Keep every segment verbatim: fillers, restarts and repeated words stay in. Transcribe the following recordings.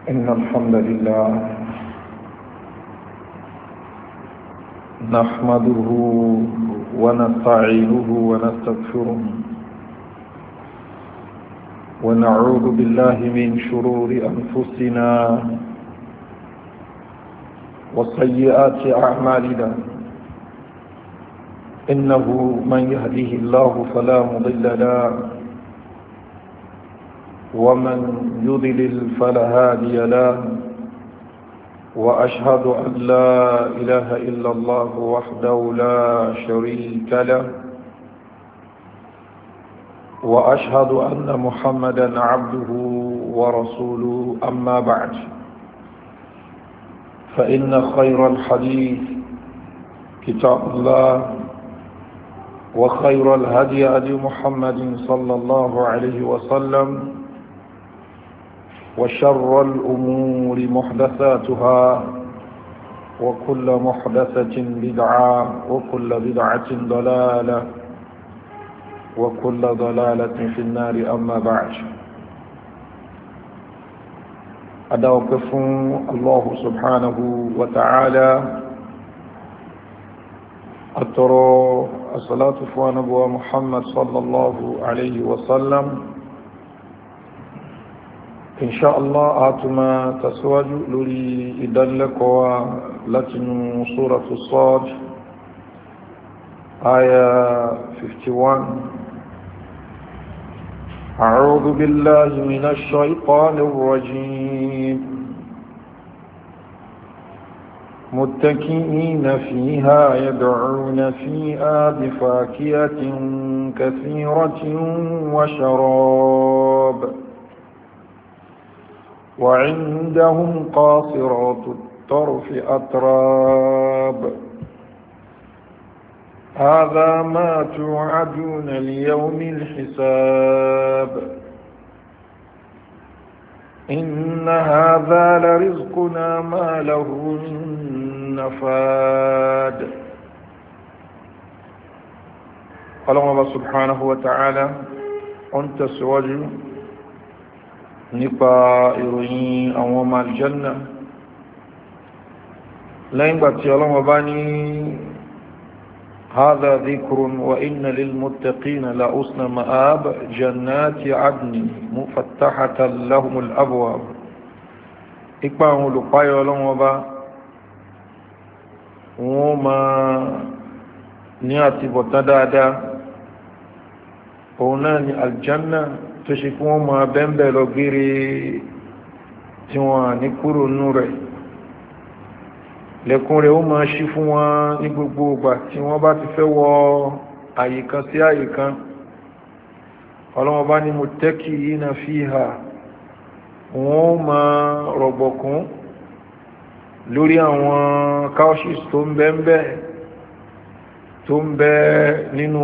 إن الحمد لله نحمده ونستعينه ونستغفره ونعوذ بالله من شرور أنفسنا وسيئات أعمالنا إنه من يهده الله فلا مضل له ومن يضلل فلا هادي له وأشهد أن لا إله إلا الله وحده لا شريك له وأشهد أن محمدا عبده ورسوله أما بعد فإن خير الحديث كتاب الله وخير الهدي هدي محمد صلى الله عليه وسلم وشر الأمور محدثاتها وكل محدثة بدعة وكل بدعة ضلالة وكل ضلالة في النار أما بعد أدوقف الله سبحانه وتعالى أترى الصلاة فوانبوى محمد صلى الله عليه وسلم إن شاء الله آتما تسواج لولي إدلك لتن سورة الصاد آية واحد وخمسين أعوذ بالله من الشيطان الرجيم متكئين فيها يدعون فيها بفاكهة كثيرة وشراب وعندهم قاصرات الطرف أتراب هذا ما توعدون ليوم الحساب إن هذا لرزقنا ما له من نفاد. قال الله سبحانه وتعالى أنت سواجه nípa ìròyìn àwọn ọmọ aljanna lẹ́yìn gbà tí ọlọ́wọ́ bá ní hadha dhikrun wa inna lilmuttaqina la husna ma'ab jannati adni mufattahatan lahumul abwab ipa àwọn olùpáyọ ọlọ́wọ́ bá wọ́n ma ní àtibọ̀tán dáadáa òun náà ni aljanna tó ṣe kí wọ́n máa bẹ́ẹ̀bẹ̀ lọ gbére tí wọ́n ní kúrò nú rẹ̀ lẹ́kùn rẹ̀ ó máa ṣí fún wọn ní gbogbo ìgbà tí wọ́n bá ti fẹ́ wọ àyíkan sí àyíkan ọlọ́wọ́n bá ní muttaki'ina fiha wọ́n máa rọ̀gbọ̀kún lórí àwọn couches tó ń bẹ́ẹ̀bẹ̀ tó ń bẹ nínú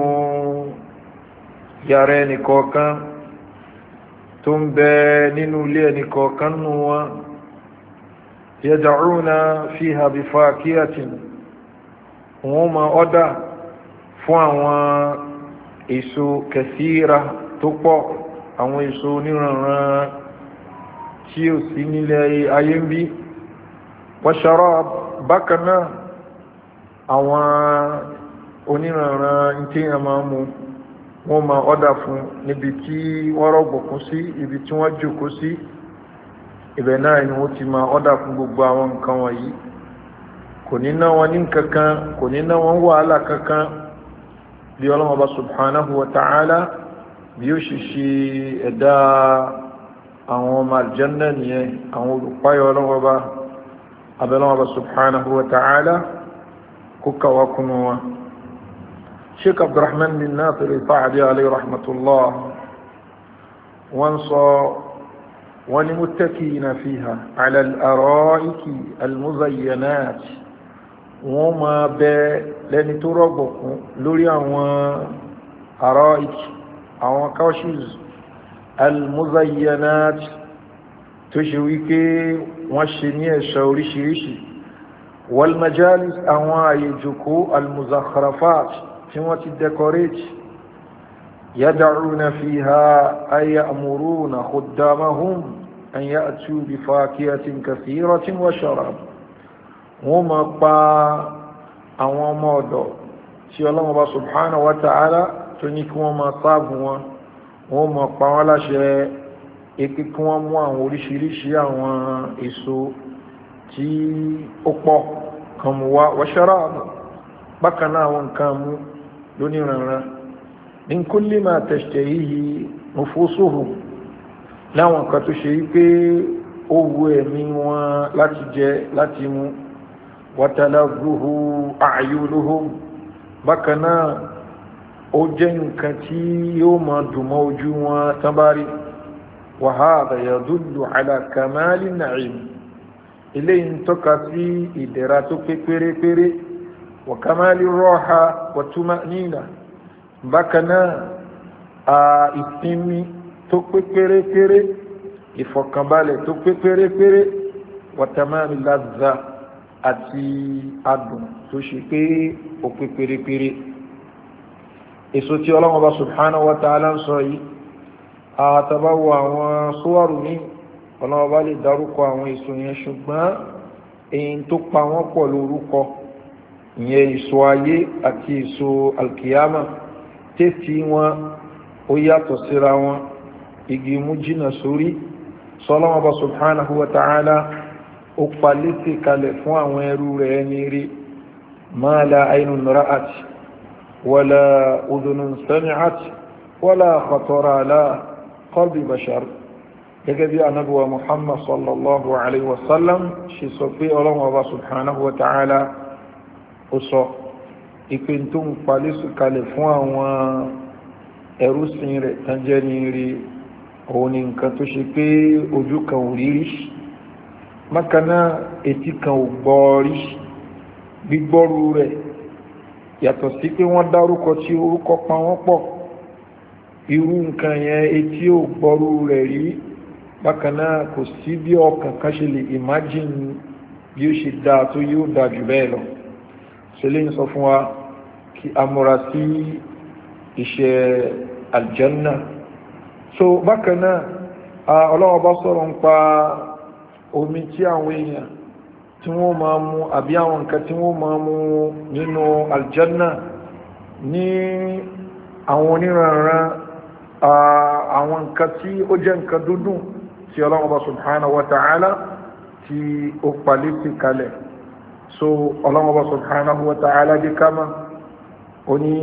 yàrá ẹnìkọ̀ọ̀kan tó ń bẹ nínú ilé ẹnìkọ̀ọ̀kan nù wọn yad'una fiha bifakihatin wọ́n ma ọ́dá fún àwọn èso kathira tó pọ̀ àwọn èso oníranran tí ó sí nílẹ̀ ayé ń bí wa sharab bákanáà àwọn oníranran tí a máa mú wọ́n ma ọ́dá fún níbi tí wọ́n rọ̀gbọ̀kún sí ibi tí wọ́n jókòó sí ibẹ̀ náà ni wọ́n ti ma ọ́dá fún gbogbo àwọn nǹkan wọ̀nyí kò ní ná wọn ní kankan kò ní ná wọn wàhálà kankan bí Ọlọ́hun Ọba subhanahu wa ta'ala bí ó ṣe ṣe ẹ̀dá àwọn ọmọ aljanna nìyẹn àwọn olùpáyọ̀ Ọlọ́hun Ọba abẹ́lọ́wọ́ Ọba subhanahu wa ta'ala kó kàwá kúnnú wọn. Sheikh Abdurrahman bin Nasir al-Sa'di alayhi rahmatullah wọ́n sọ wọ́n ní muttaki'ina fiha ala al-ara'iki al-muzayyanat wọ́n máa bẹ lẹ́ni tó rọ̀gbọ̀kún lórí àwọn ara'iki àwọn couches al-muzayyanat tó ṣe wípé wọ́n ṣe ní ẹ̀ṣọ́ oríṣiríṣi wal majalis àwọn àyè jókòó al-muzakharafat tí wọ́n ti decorate يدعون فيها أي يأمرون خدامهم أن يأتوا بفاكهة كثيرة وشراب وما با أو موضع سي الله سبحانه وتعالى تنك وما صاب وما با ولا شيء ikú wọn mú àwọn oríṣiríṣi àwọn èso tí ó pọ̀ kan mú wá wọ́ṣọ́rọ̀ bákan náà àwọn nǹkan mú lóníranran min kulli ma tashtahihi nufusuhum láwọn nǹkan tó ṣe wípé ó wu ẹ̀mí wọn láti jẹ láti mú wa talazzuhu a'yunuhum bákan náà ó jẹ́ nǹkan tí yóò máa dùn mọ́ ojú wọn tán bá rí wa hadha yadullu ala kamali na'im eléyìí ń tọ́ka sí ìdẹ̀ra tó pé pérépéré wa kamali raha wa tuma'nina bákan náà ìsinmi tó pé pérépéré ìfọ̀kànbalẹ̀ tó pé pérépéré wa tamami lazza àti adùn tó ṣe pé ó pé pérépéré èso tí Ọlọ́hun Ọba subhanahu wa ta'ala ń sọ yìí àtàbáwò àwọn sówárù ní Ọlọ́hun Ọba lè dárúkọ àwọn èso yẹn ṣùgbọ́n èyí tó pa wọ́n pọ̀ lórúkọ ìyẹn èso ayé àti èso alkiyama tẹ́tí wọn ó yàtọ̀ síra wọn igi mú jìnà sórí Ọlọ́hun Ọba subhanahu wa ta'ala ó pa létí kalẹ̀ fún àwọn ẹrú rẹ̀ ní rí ma la aynun ra'at wala udhunun sami'at wala khatara ala qalbi bashar gẹ́gẹ́ bí anábíwa Muhammad sallallahu alaihi wasallam ṣe sọ pé Ọlọ́hun Ọba subhanahu wa ta'ala ó sọ ìpín tó ń palẹ́sù kalẹ̀ fún àwọn ẹrúsìn rẹ̀ tán jẹ́ ní rí òun ni nǹkan tó ṣe pé ojú kan ò rí rí mákaná etí kan ò gbọ́ rí gbígbọ́rú rẹ̀ yàtọ̀ sí pé wọ́n dárúkọ tí orúkọ pa wọ́n pọ̀ irú nǹkan yẹn etí ò gbọ́rú rẹ̀ rí bákaná kò sí bí ọkàn kan ṣe lè imagine bí ó ṣe dáa tó yóò dáa jù bẹ́ẹ̀ lọ ṣẹlẹ̀ ń sọ fún wa kí a múra sí iṣẹ́ aljanna so bákaná Ọlọ́hun Ọba sọ̀rọ̀ ń pa omi tí àwọn èèyàn tí wọ́n máa mú àbí àwọn nǹkan tí wọ́n máa mú nínú aljanna ní àwọn oníranran àwọn nǹkan tí ó jẹ́ nǹkan dúdùn tí Ọlọ́hun Ọba subhanahu wa ta'ala tí ó palẹ́ sí kalẹ̀ so Ọlọ́hun Ọba subhanahu wa ta'ala bí kama ó ní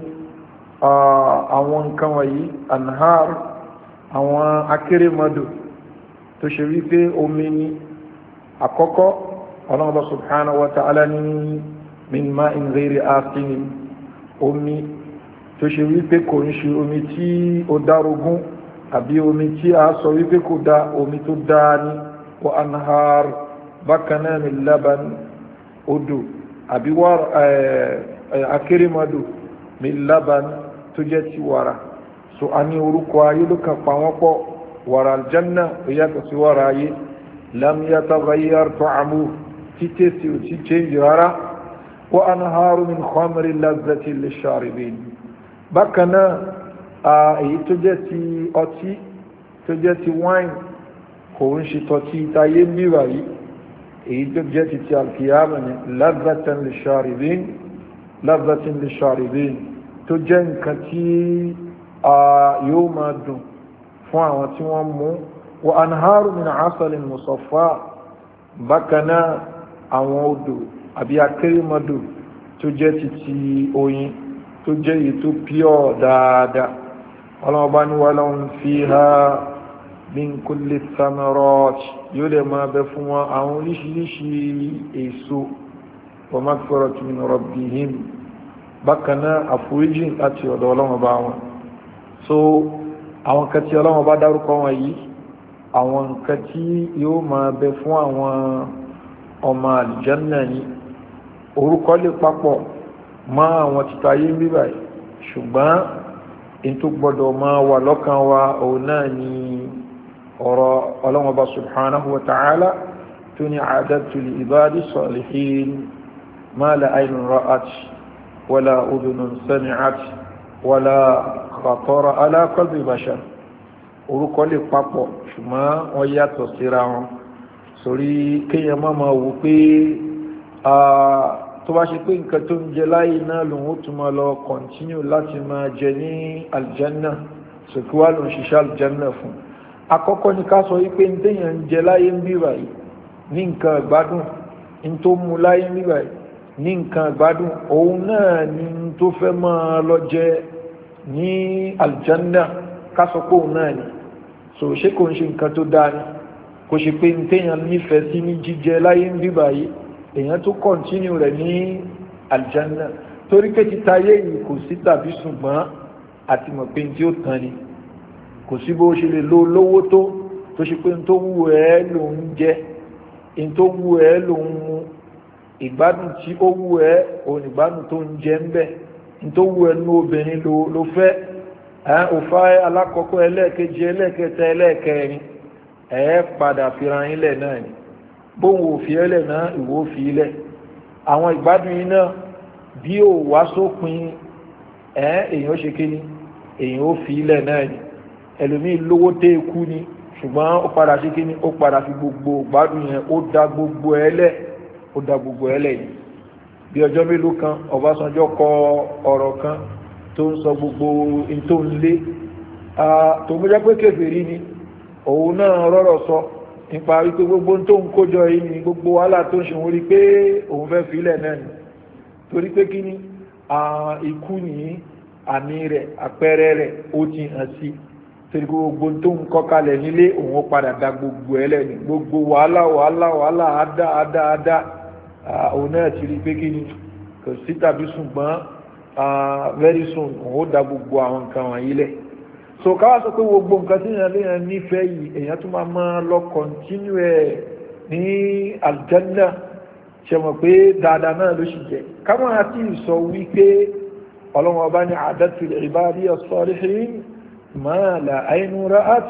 àwọn nǹkan wọ̀nyí anhar àwọn akérèmọdò tó ṣe wípé omi ní àkọ́kọ́ Ọlọ́hun Ọba subhanahu wa ta'ala ní min ma'in ghayri asin omi tó ṣe wípé kò ń ṣe omi tí ó dárogún àbí omi tí a sọ wípé kò dá omi tó dá ní wa anhar bákanáà min laban odò àbí akérèmọdò min laban tó jẹ́ ti wàrà so a ní orúkọ ayé ló kàn pa wọ́n pọ̀ wàrà aljanna ó yàtọ̀ sí wàrà ayé lam yataghayyar ta'amuhu títẹ́ sí ò tí change rárá wa anharu min khamri lazzatin lisharibin bákanáà èyí tó jẹ́ ti ọtí tó jẹ́ ti wine kò ń ṣe tọ́tí táyé mìíràn yìí èyí tó jẹ́ ti ti alkiyama ni lazzatan lisharibin lazzatan lisharibin tó jẹ́ nǹkan tí yóò máa dùn fún àwọn tí wọ́n mú wa anharu min asalin musaffa bákanáà àwọn odò àbí akérèmọdò tó jẹ́ ti ti oyin tó jẹ́ èyí tó pure dáadáa ọlọ́ọ̀bá ní wà lahum fiha min kulli thamarat yóò lè máa bẹ fún wọn àwọn oríṣiríṣi èso wa maghfiratun min rabbihim bákanáà àforíjì láti ọ̀dọ̀ ọlọ́ọ̀bá wọn so àwọn nǹkan tí ọlọ́ọ̀bá dárúkọ wọn yìí àwọn nǹkan tí yóò máa bẹ fún àwọn ọmọ àlùjánnà ní orúkọ lè papọ̀ mọ́ àwọn títayé ń bíbà ṣùgbọ́n in tó gbọdọ̀ máa wà lọ́kàn wa òun náà ni ọ̀rọ̀ Ọlọ́hun Ọba subhanahu wa ta'ala tó ní a'dadtu li ibadi salihin ma la aynun ra'at wala udhunun sami'at wala khatara ala qalbi bashar orúkọ lè papọ̀ ṣùgbọ́n wọ́n yàtọ̀ síra wọn sórí kéèyàn má máa wò pé tó bá ṣe pé nǹkan tó ń jẹ láyé náà lòun ó tún máa lọ kọ̀ntínú láti máa jẹ ní aljanna sòkúwà ló ń ṣiṣẹ́ aljanna fún àkọ́kọ́ ni ká sọ wípé ní téèyàn ń jẹ láyé ń bí báyìí ní nǹkan ìgbádùn ní tó mú láyé ń bí báyìí ní nǹkan ìgbádùn òun náà ni tó fẹ́ máa lọ jẹ ní aljanna ká sọ pé òun náà ni so ṣé kò ń ṣe nǹkan tó dáa ni kò ṣe pé ní téèyàn nífẹ̀ẹ́ sí ní jíjẹ láyé ń bí báyìí èèyàn tó kọ̀ntínú rẹ̀ ní aljanna torí pé títa ayé yìí kò sí tàbí ṣùgbọ́n àti mọ̀ pé tí ó tán ni kò sí bó ṣe lè lo lówó tó tó ṣe pé tó wù ẹ́ ló ń jẹ in tó wù ẹ́ ló ń mu ìgbádùn tí ó wù ẹ́ òun ìgbádùn tó ń jẹ ń bẹ̀ in tó wù ẹ́ ní obìnrin ló fẹ́ òfà alákọ̀ọ́kọ́ ẹlẹ́ẹ̀kejì ẹlẹ́ẹ̀kẹta ẹlẹ́ẹ̀kẹrin ẹ̀ padà fira ilẹ̀ náà ni bóun ò fi ẹlẹ̀ náà ìwò fi ilẹ̀ àwọn ìgbádùn yìí náà bí ó wá sópin ẹ̀ èyàn ó ṣe kí ni èyàn ó fi ilẹ̀ náà ni ẹlòmí lówó tẹ́ ikú ni ṣùgbọ́n ó padà ṣe kí ni ó padà fi gbogbo ìgbádùn yẹn ó dá gbogbo ẹlẹ̀ ó dá gbogbo ẹlẹ̀ yìí bí ọjọ́ mélòó kan Ọbásanjọ́ kọ ọ̀rọ̀ kan tó ń sọ gbogbo in tó ń lé tó mú jẹ́ pé kèfèrí ni òun náà rọ́rọ̀ sọ nípa wípé gbogbo tó ń kójọ yìí ni gbogbo wàhálà tó ń ṣe wọ́n rí pé òun fẹ́ filẹ̀ náà ni torí pé kí ni ikú ní àmì rẹ̀ àpẹẹrẹ rẹ̀ ó ti hàn sí torí gbogbo tó ń kọ́ kalẹ̀ nílé òun padà da gbogbo ẹlẹ́ ni gbogbo wàhálà wàhálà wàhálà àdá àdá àdá òun náà ti rí pé kí ni kò sí tàbí ṣùgbọ́n very soon òun ó da gbogbo àwọn nǹkan wọ̀nyí lẹ̀ so káwà sọ pé gbogbo nǹkan tí èèyàn léèyàn nífẹ̀ẹ́ yìí èèyàn tún máa máa lọ kọ̀ntínú ẹ̀ ní aljanna ṣe mọ̀ pé dáadáa náà ló ṣì jẹ́ káwọn àti ìsọ wípé ọlọ́wọ́n ọba ní a'dadtu li'ibadiya as-salihin ma la aynun ra'at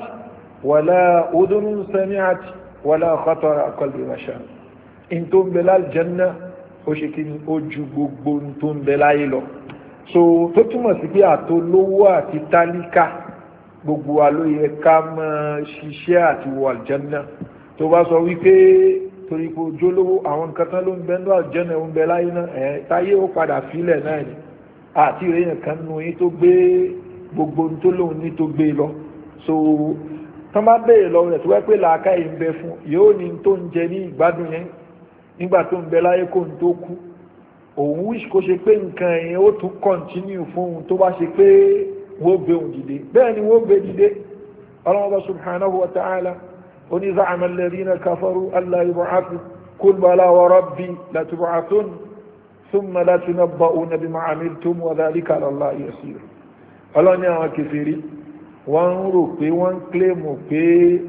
wala udhunun sami'at wala khatara qalbi bashar in tó ń bẹ láljanna ó ṣe kí ni ó ju gbogbo tó ń bẹ láyé lọ so tó túmọ̀ sí pé àtolówó àti tálíkà gbogbo wa ló yẹ ká máa ṣiṣẹ́ àti wọ àlùjánnà tó bá sọ wípé torí pé ojúlówó àwọn nǹkan tán ló ń bẹ ní àlùjánnà ń bẹ láyé náà ẹ̀ táyé ó padà fílẹ̀ náà ni àti ìrẹ́yìn kan nù yín tó gbé gbogbo tó lóun ní tó gbé lọ so tán bá béèrè lọ rẹ̀ tó wẹ́ pé làákà yìí ń bẹ fún yóò ní tó ń jẹ ní ìgbádùn yẹn nígbà tó ń bẹ láyé kó ń tó kú òun wíṣ kó ṣe pé nǹkan ẹ̀yẹn ó tún kọ́ntínú fún òun tó bá ṣe pé wọ́n gbé òun dìde bẹ́ẹ̀ ni wọ́n gbé dìde Allah subhanahu wa ta'ala oní za'ama alladhina kafaru alla yub'athu qul bala wa rabbi latub'athun thumma latunabba'una bima 'amiltum wa dhalika 'ala Allahi yasir ọlọ́ni àwọn kèfèrí wọ́n ń rò pé wọ́n ń kílèmù pé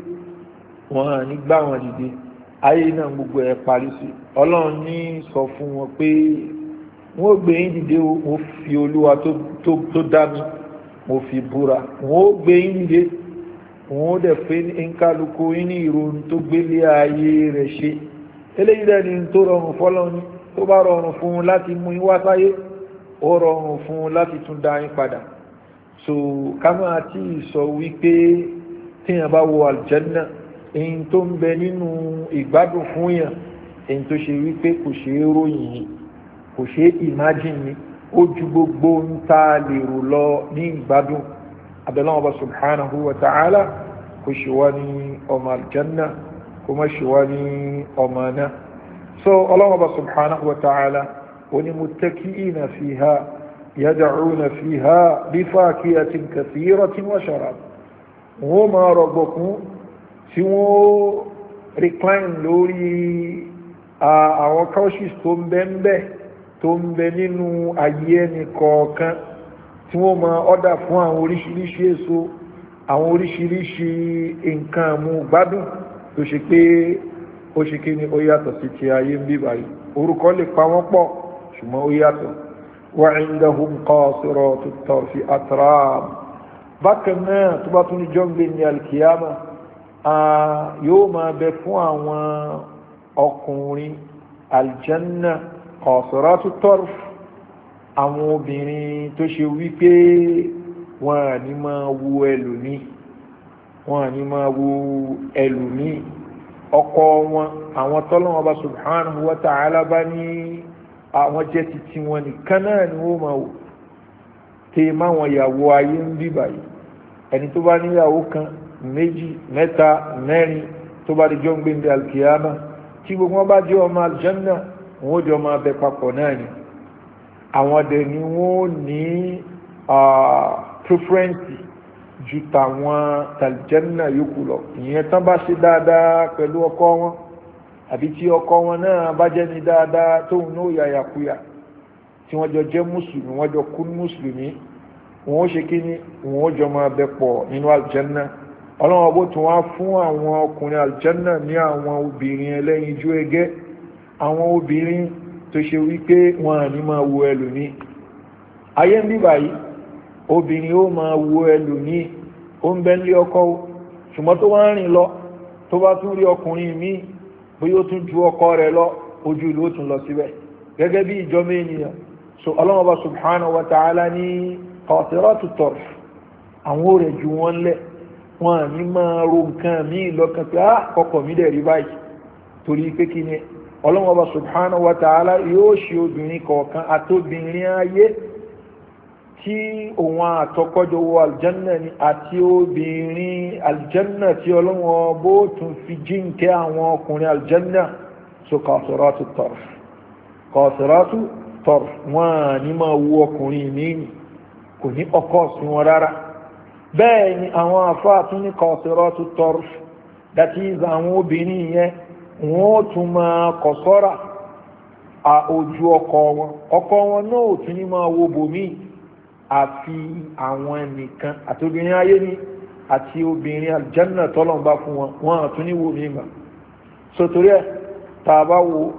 wọ́n à ní gbá wọn dìde ayé náà gbogbo ẹ̀ parí sí ọlọ́run ní sọ fún wọn pé wọ́n gbé yín dìde mo fi olúwa tó dá mi mo fi búra wọ́n gbé yín dìde wọ́n dẹ̀ pé ń kálukú yín ní ìròyìn tó gbélé ayé rẹ̀ ṣe eléyìí dẹ̀ ni tó rọrùn fọ́lọ́run ní tó bá rọrùn fún un láti mú yín wá sáyé ó rọrùn fún un láti tún dá yín padà so ká máa tí ì sọ wípé tíyàn bá wọ àlùjánnà èyí tó ń bẹ nínú ìgbádùn fún yàn èyí tó ṣe wípé kò ṣe é ròyìn yìí kò ṣe é imagine ni ó ju gbogbo ń ta lèrò lọ ní ìgbádùn abẹ́lẹ́wọ̀n bá subhanahu wa ta'ala kò ṣe wá ní ọmọ aljanna kò má ṣe wá ní ọmọ náà so ọlọ́wọ́n bá subhanahu wa ta'ala wọ́n ni muttaki'ina fiha yad'una fiha bi fakihatin kathiratin wa sharab wọ́n máa rọ̀gbọ̀kún tí wọ́n recline lórí àwọn couches tó ń bẹ ń bẹ tó ń bẹ nínú ayé ẹni kọ̀ọ̀kan tí wọ́n máa ọ́dà fún àwọn oríṣiríṣi èso àwọn oríṣiríṣi nǹkan mú gbádùn tó ṣe pé ó ṣe kí ni ó yàtọ̀ sí ti ayé ń bí báyìí orúkọ lè pa wọ́n pọ̀ ṣùgbọ́n ó yàtọ̀ wa indahum qasiratut tarfi atrab bákan náà tó bá tún ní jọ́ngbé ní alkiyama yóò máa bẹ fún àwọn ọkùnrin aljanna qasiratut tarf àwọn obìnrin tó ṣe wípé wọn ní máa wo ẹlòmí wọn ní máa wo ẹlòmíì ọkọ wọn àwọn tọ́lọ́wọ́n bá subhanahu wa ta'ala bá ní àwọn jẹ́ titi wọn nìkan náà ni wọ́n máa wò tí má wọn yàwó ayé ń bí báyìí ẹni tó bá níyàwó kan méjì mẹ́ta mẹ́rin tó bá di jọ ń gbé ní alkiyama tí gbogbo wọn bá jẹ́ ọmọ aljanna wọn ó jọ máa bẹ papọ̀ náà ni àwọn dẹ̀ ni wọ́n ní preference ju tàwọn tàljanna yòókù lọ ìyẹn tán bá ṣe dáadáa pẹ̀lú ọkọ wọn àbí tí ọkọ wọn náà bá jẹ́ ní dáadáa tóun náà yàyàkuyà tí wọ́n jọ jẹ́ mùsùlùmí wọ́n jọ kú mùsùlùmí wọ́n ó ṣe kí ni wọ́n ó jọ máa bẹ pọ̀ nínú aljanna ọlọ́wọ́n bó tún wá fún àwọn ọkùnrin aljanna ní àwọn obìnrin ẹlẹ́yinjú ẹgẹ́ àwọn obìnrin tó ṣe wípé wọn à ní máa wo ẹlòmí ayé ń bí báyìí obìnrin ó máa wo ẹlòmí ó ń bẹ nílé ọkọ ṣùgbọ́n tó wá ń rìn lọ tó bá tún rí ọkùnrin míì bóyá ó tún ju ọkọ rẹ̀ lọ ojú ìlú ó tún lọ síbẹ̀ gẹ́gẹ́ bí ìjọba ènìyàn so ọlọ́wọ́n bá subhanahu wa ta'ala ní qasiratu tarf àwọn ò rẹ̀ ju wọn lẹ̀ wọn à ní máa ro nǹkan míì lọ́kàn pé á kọkọ̀ mí dẹ̀ rí báyìí torí pé kí ni ọlọ́wọ́n bá subhanahu wa ta'ala yóò ṣe obìnrin kọ̀ọ̀kan àtobìnrin ayé tí òun àtọkọ́jọ wọ aljanna ni àti obìnrin aljanna tí ọlọ́wọ́n bó tún fi jíǹkẹ́ àwọn ọkùnrin aljanna so qasiratu tarf qasiratu tarf wọn ní máa wú ọkùnrin míì kò ní ọkọ sí wọn rárá bẹ́ẹ̀ ni àwọn àfáà tún ní qasiratu tarf that is àwọn obìnrin yẹn wọ́n tún máa kọ̀sọ́rà à ojú ọkọ wọn ọkọ wọn náà ò tún ní máa wo bòmí àfi àwọn nìkan àti obìnrin ayé ni àti obìnrin aljanna tọ́lọ̀mbá fún wọn wọ́n àtún ní wo mímọ̀ so torí ẹ̀ tàbá wo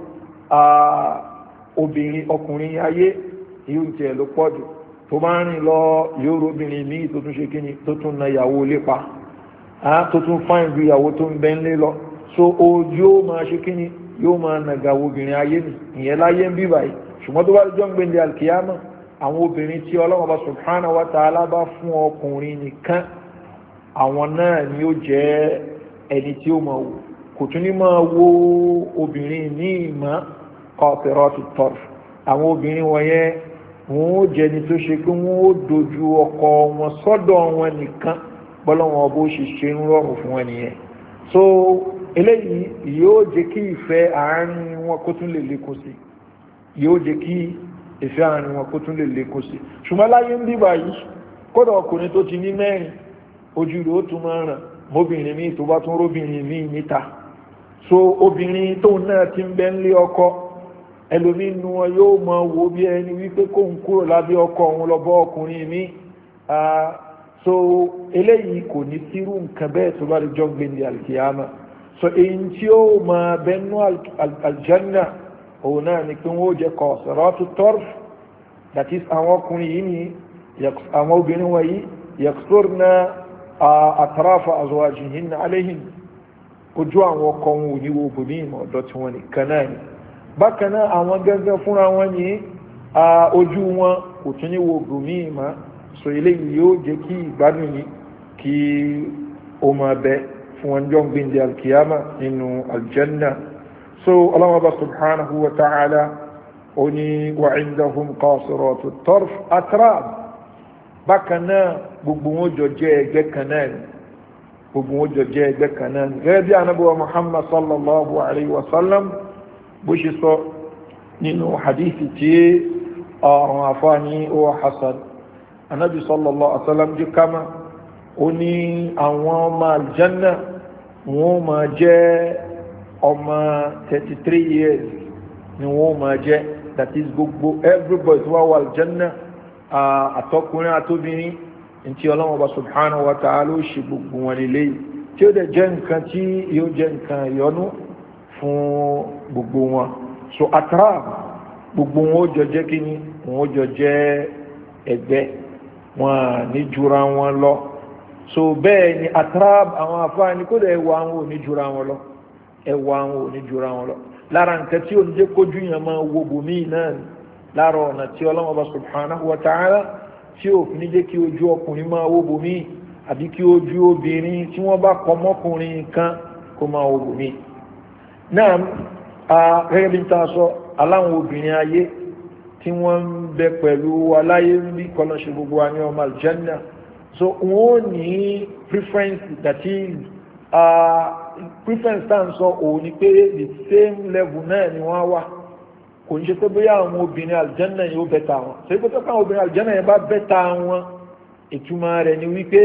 obìnrin ọkùnrin ayé yóò jẹ́ ló pọ̀jù tó bá rìn lọ yóò róbìnrin míì tó tún ṣe kíni tó tún na ìyàwó lépa tó tún fáìn ju ìyàwó tó ń bẹ́ ńlé lọ so ojú ó máa ṣe kíni yóò máa nàgàwó obìnrin ayé ni ìyẹn láyé ń bí báyìí ṣùgbọ́n tó bá jọ ń gbé alkiyama àwọn obìnrin tí Ọlọ́run bá subhanahu wa ta'ala bá fún ọkùnrin nìkan àwọn náà ni ó jẹ́ ẹni tí ó máa wò kò tún ní máa wo obìnrin ní ìmọ̀ qasiratu tarf àwọn obìnrin wọ̀nyẹn wọ́n ó jẹ́ ni tó ṣe pé wọ́n ó dojú ọkọ wọn sọ́dọ̀ wọn nìkan bọ́lọ́wọ́n bó ṣe ṣe ń rọrùn fún wọn nìyẹn so eléyìí yóò jẹ́ kí ìfẹ́ àárín wọn kó tún lè lékún sí yóò jẹ́ kí ìfẹ́ àárín wọn kó tún lè lékún sí ṣùgbọ́n láyé ń bíbà yìí kódà ọkùnrin tó ti ní mẹ́rin ojú rẹ̀ ó tún máa ràn mọ́bìnrin míì tó bá tún róbìnrin míì níta so obìnrin tóun náà ti ń bẹ nílé ọkọ ẹlòmínú wọn yóò mọ wo bí ẹni wípé kó ń kúrò lábẹ́ ọkọ òun lọ bọ́ ọkùnrin míì so eléyìí kò ní sírú nǹkan bẹ́ẹ̀ tó bá rí jọ́ gbẹ̀ndẹ̀ alkiyama so èyí tí ó máa bẹnu aljanna òun náà ni pé wọ́n jẹ́ qasiratu tarf that is àwọn ọkùnrin yìí ni àwọn obìnrin wọ̀nyí yaksurna atrafa azwajihinna alayhin ojú àwọn ọkọ wọn ò ní wo bò ní ìmọ̀ ọ̀dọ́ tí wọ́n nìkan náà ni bákan náà àwọn gẹ́gẹ́ fúnra wọn ní ojú wọn kò tún ní wo bò ní ìmọ̀ so eléyìí yóò jẹ́ kí ìgbádùn yìí kí ó máa bẹ fún wọn jọ ń gbé ní alkiyama nínú aljanna so Allah subhanahu wa ta'ala ó ní wa indahum qasiratu tarf atrab bákan náà gbogbo wọn jọ jẹ́ ẹgbẹ́ kan náà ni gbogbo wọn jọ jẹ́ ẹgbẹ́ kan náà ni gẹ́gẹ́ bí Ànábì wa Muhammad sallallahu alayhi wa sallam bó ṣe sọ nínú hadithi tí àwọn afáàní ó hasan Ànábì sallallahu alayhi wa sallam jẹ́ kama ó ní àwọn ọmọ aljanna wọn máa jẹ́ ọmọ thirty-three years ni wọn máa jẹ́ that is gbogbo everybody tó wà wà aljanna àtọkùnrin àtóbìnrin ntí Ọlọ́run Ọba subhanahu wa ta'ala ó ṣe gbogbo wọn lélẹ́yìí tí ó dẹ̀ jẹ́ nǹkan tí yóò jẹ́ nǹkan ìyọnú fún gbogbo wọn so atrab gbogbo wọn ó jọ jẹ́ kíni wọn ó jọ jẹ́ ẹgbẹ́ wọn ní jura wọn lọ so bẹ́ẹ̀ ni atrab àwọn afáàní kó dẹ̀ ẹwà àwọn ò ní jura wọn lọ ẹwà àwọn ò ní jura wọn lọ lára nǹkan tí ó ń jẹ́ kójú yẹn máa wo bòmíì náà ni lára ọ̀nà tí Ọlọ́run Ọba subhanahu wa ta'ala tí ó fi ní jẹ́ kí ojú ọkùnrin máa wó bomi àbí kí ojú obìnrin tí wọ́n bá kọ mọ́kùnrin kan kó máa wo bòmí. náà a gẹ́gẹ́ bí n ta sọ aláwọn obìnrin ayé tí wọ́n ń bẹ pẹ̀lú aláyé ń bí kọ́nà ṣe gbogbo wa ní ọmọ aljanna, so wọ́n ní preference that is uh, preference tá à ń sọ òun ni pé the same level náà ni wọ́n wà, kò ń ṣe pé bóyá àwọn obìnrin aljanna yìí ó bẹ́ta wọn, ṣe pé tó káwọn obìnrin aljanna yẹn bá bẹ́ta wọn ìtumọ̀ rẹ̀ ni wípé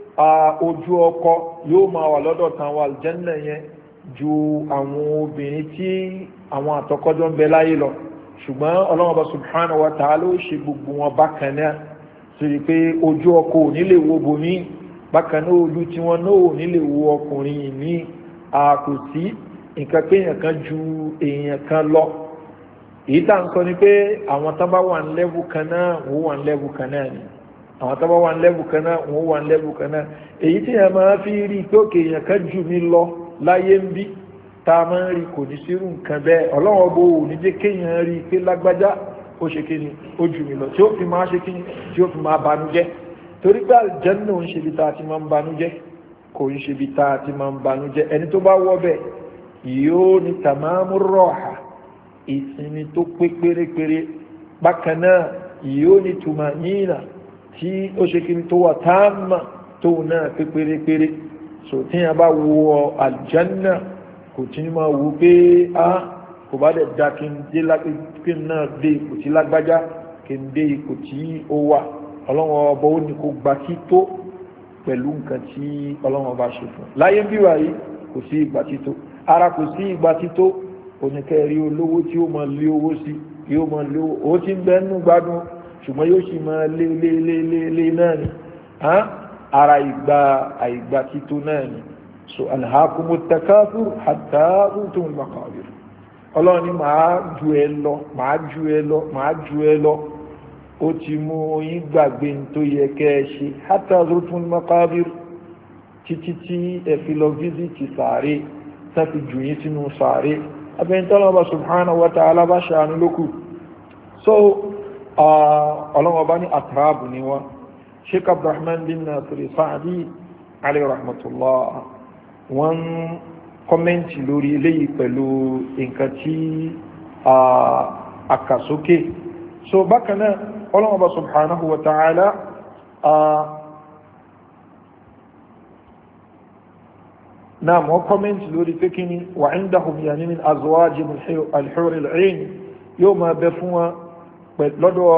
ojú ọkọ yóò máa wà lọ́dọ̀ táwọn aljanna yẹn ju àwọn obìnrin tí àwọn àtọkọ́jọ́ ń bẹ láyé lọ. ṣùgbọ́n Ọlọ́hun Ọba subhanahu wa ta'ala ó ṣe gbogbo wọn bákan náà, so rí pé ojú ọkọ ò ní lè wo bomi, bákan náà ojú tí wọn náà ò ní lè wo ọkùnrin ní àkòsí nǹkan pé èèyàn kan ju èèyàn kan lọ. èyí tá à ń sọ ni pé àwọn tó bá wà ní lẹ́vù kan náà wọ́n wà ní lẹ́vù kan náà ni, àwọn tó bá wà ní lẹ́vù kan náà wọ́n wà ní lẹ́vù kan náà. èyí tí èèyàn máa fi rí pé òkè èèyàn kan jù mí lọ láyé ń bí tá a máa ń rí kò ní sírù nǹkan bẹ́ẹ̀. Ọlọ́run Ọba ò ní jẹ́ kéèyàn rí pé lágbájá ó ṣe kí ni ó jù mí lọ, tí ó fi máa ṣe kí ni tí ó fi máa banújẹ́, torí pé àlùjánnà ò ń ṣe bí tá a ti máa ń banújẹ́, kò ń ṣe bí tá a ti máa ń banújẹ́. ẹni tó bá wọ́ bẹ̀ yóò ní tàmámú rọ̀hà, ìsinmi tó pé pérépéré, bákan náà yóò ní tùmánínà tí ó ṣe kí ni tó wà táàmà tó náà pé pérépéré. so tí a bá wọ àlùjánnà kò tí ní máa wò pé a kò bá dẹ̀ da kí n dé kí n náà dé ipò tí lágbájá kí n dé ipò tí ó wà. Ọlọ́run Ọba ó ní kó gba tító pẹ̀lú nǹkan tí Ọlọ́run Ọba ṣe fún. láyé bí wà yìí kò sí ìgbà tító, ara kò sí ìgbà tító, oníkẹ́rí olówó tí ó máa lé owó sí yóò máa lé owó, ó ti ń bẹ nínú gbádùn ṣùgbọ́n yóò sì máa lé lé lé lé lé náà ni, ara ìgbà àìgbà tító náà ni. so alhaakumut takathur hatta zurtumul maqabir. Ọlọ́run ni màá ju ẹ lọ màá ju ẹ lọ màá ju ẹ lọ, ó ti mú yín gbàgbé tó yẹ kẹ́ ẹ ṣe hatta zurtumul maqabir, títí tí ẹ fi lọ fíìsìtì sàárè tàbí jù yín sínú sàárè. abẹ́ntọ́lọ́ Ọba subhanahu wa ta'ala bá ṣàánú lókù. so Ọlọ́run Ọba ní àtàràbù ni wọ́n. Sheikh Abdurrahman bin Nasir Sa'di alayhi rahmatullah wọ́n kọ́mẹ́ntì lórí eléyìí pẹ̀lú nǹkan tí a kà sókè. so bákan náà Ọlọ́run Ọba subhanahu wa ta'ala náà wọ́n kọ́mẹ́ntì lórí pé kí ni wa indahum yani min azwaji al-hur al-'ain yóò máa bẹ fún wọn lọ́dọ̀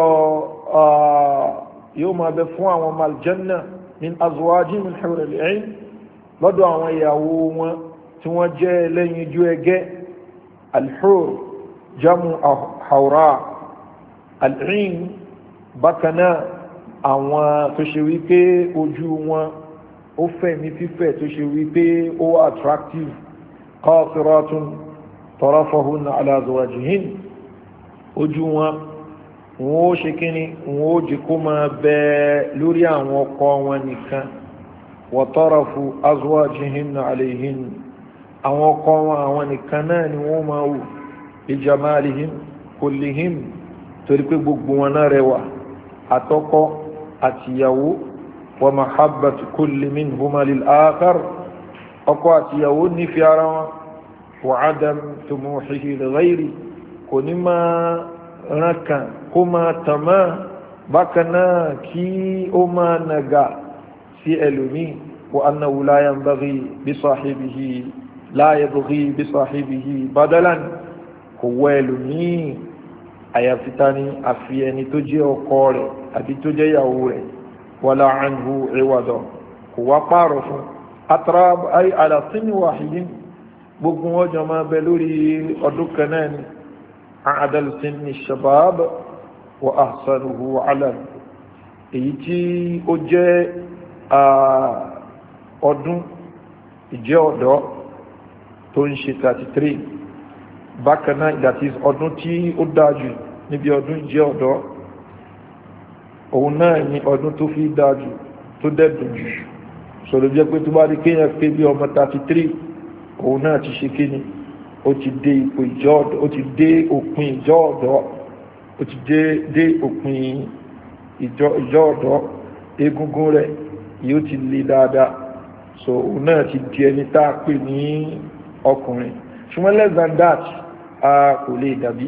yóò máa bẹ fún àwọn ọmọ aljanna min azwaji al-hur al-'ain lọ́dọ̀ àwọn ìyàwó wọn tí wọ́n jẹ́ lẹ́yìn ojú ẹgẹ́. al-hur jamu hawra, al-'ain bákan náà àwọn tó ṣe wípé ojú wọn ó fẹ́ ní fífẹ́ tó ṣe wípé ó wà attractive. qasiratun tarafahunna ala azwajihin, ojú wọn wọn ó ṣe kíni wọn ó jẹ́ kó máa bẹ lórí àwọn ọkọ wọn nìkan. wa tarafu azwajihinna alayhin, àwọn ọkọ wọn àwọn nìkan náà ni wọ́n máa wò. bi jamalihim kullihim, torí pé gbogbo wọn náà rẹwà, àtọkọ àtìyàwó. wa mahabbatu kulli minhuma lil akhar, ọkọ àtìyàwó nífẹ̀ẹ́ ara wọn. wa adam tumuhihi li ghayri, kò ní máa rankan kó máa tàmá, bákan náà kí ó máa nàgà sí ẹlòmí. wa annahu la yanbaghi bi sahibihi la yabghi bi sahibihi badalan, kò wọ ẹlòmí àyàfitá ní àfi ẹni tó jẹ́ ọkọ rẹ̀ àbí tó jẹ́ ìyàwó rẹ̀. wala anhu iwada, kò wá pààrọ̀ fún. atrab ay ala sinni wahidin, gbogbo wọn jọ máa bẹ lórí ọdún kan náà ni. a'dal sinni shabab wa ahsanuhu alam, èyí tí ó jẹ́ ọdún ìjẹ́ ọ̀dọ́ tó ń ṣe thirty-three, bákan náà that is ọdún tí ó dájú níbi ọdún ìjẹ́ ọ̀dọ́, òun náà ni ọdún tó fi dájú tó dẹ́dùn jù. sọ̀rọ̀ jẹ́ pé tó bá rí kéèyàn pé bí ọmọ thirty-three, òun náà ti ṣe kíni, ó ti dé ipò ìjọ ọ̀dọ́, ó ti dé òpin ìjọ ọ̀dọ́, ó ti dé dé òpin ìjọ ìjọ ọ̀dọ́. egungun rẹ̀ yóò ti lè dáadáa so òun náà ti di ẹni tá a pè ní ọkùnrin ṣùgbọ́n less than that a kò lè dàbí.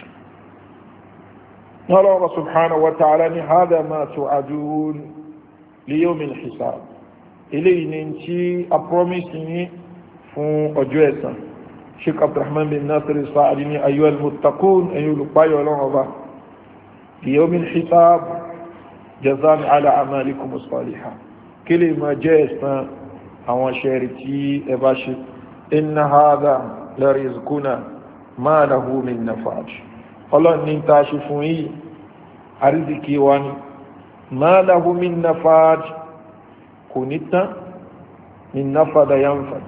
Allah subhanahu wa ta'ala ni hadha ma tu'adun li yawm al-hisab eléyìí ni tí a promise yín fún ọjọ́ ẹ̀san. Sheikh Abdurrahman bin Nasir Sa'adi ni ayyuhal muttaqun ẹ̀yin olùpáyọ̀ Ọlọ́run ọba li yawm al-hisab jazaan ala amalikum as-salihah kí lè máa jẹ́ ẹ̀san àwọn ṣẹ́rì tí ẹ bá ṣe. Inna hadha la rizquna ma lahu min nafad Ọlọ́run ní ta ṣe fún yìí àrízìkí wa ni ma lahu min nafad kò ní tán min nafada yanfad